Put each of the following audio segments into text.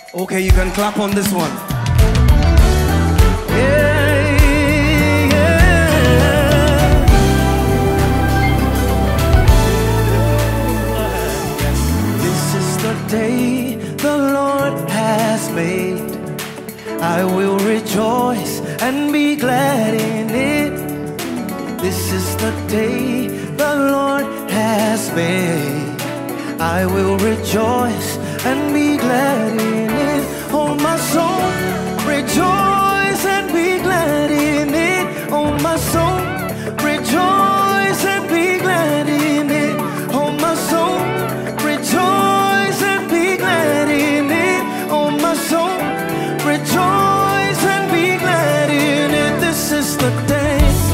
Okay, you can clap on this one. This is the day the Lord has made. I will rejoice and be glad in it. This is the day the Lord has made. I will rejoice and be glad in it. Oh, my soul, rejoice and be glad in it. Oh, my soul, rejoice and be glad in it. Oh, my soul, rejoice and be glad in it. Oh, my soul, rejoice and be glad in it. This is the day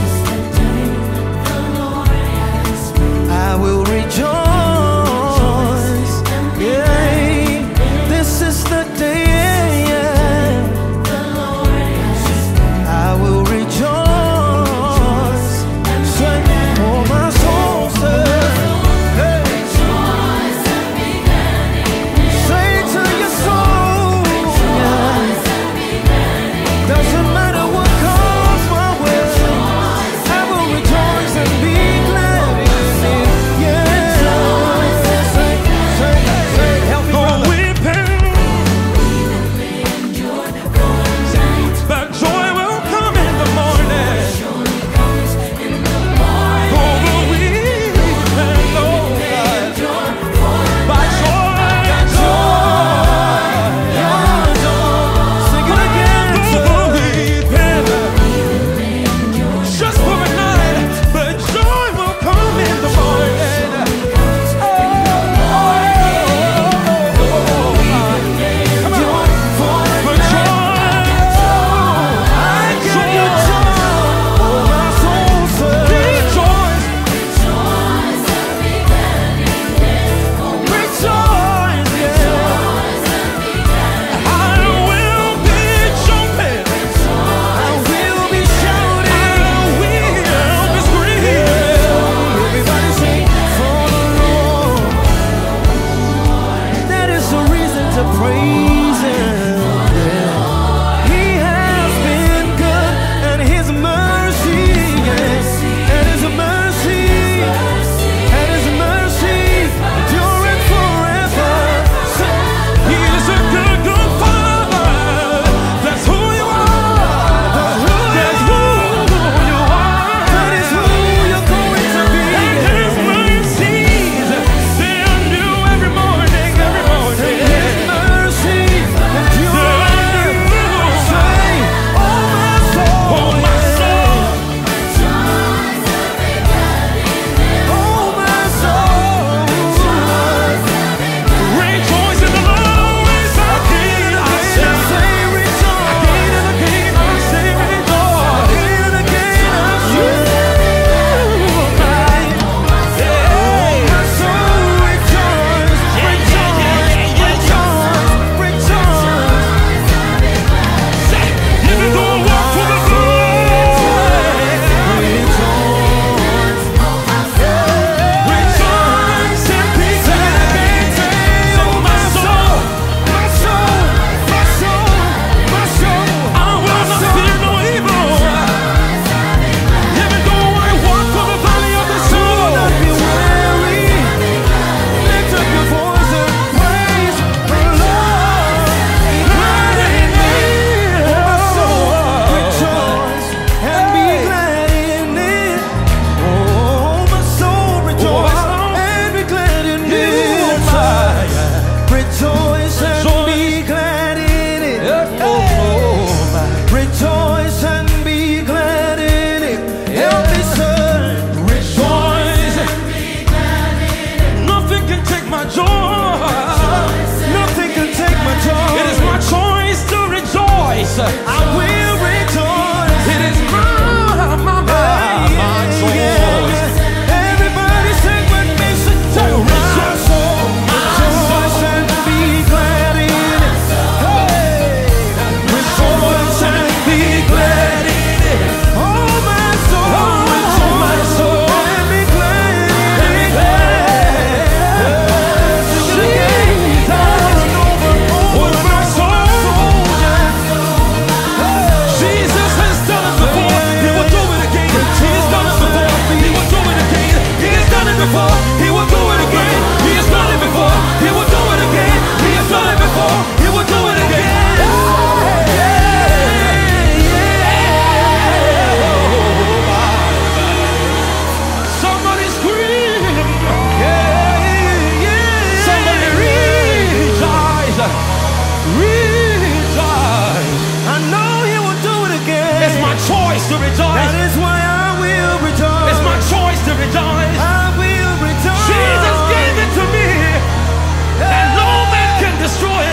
I will rejoice.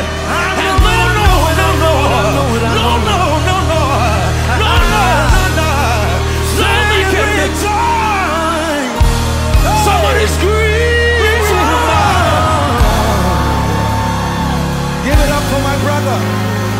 Somebody scream! Give it up for my brother.